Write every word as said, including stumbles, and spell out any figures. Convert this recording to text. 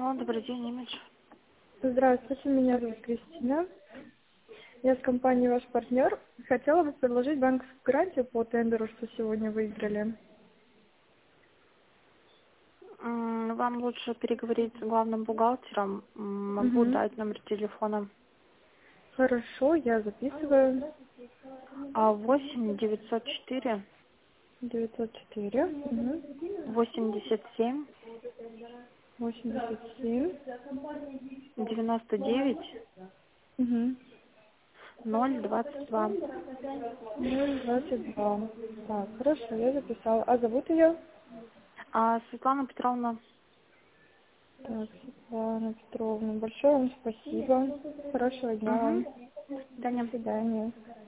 Алло, добрый день, имидж. Здравствуйте, меня зовут Кристина. Я с компании «Ваш партнер». Хотела бы предложить банковскую гарантию по тендеру, что сегодня выиграли. М, Вам лучше переговорить с главным бухгалтером. М, Могу Угу. дать номер телефона. Хорошо, я записываю. А восемь девятьсот четыре девятьсот четыре. Угу. восемьдесят семь восемьдесят семь. девяносто девять Угу. ноль двадцать два. ноль двадцать два. Так, хорошо, я записала. А зовут ее? А Светлана Петровна. Так, Светлана Петровна. Большое вам спасибо. Хорошего дня Угу. вам. До До свидания. свидания.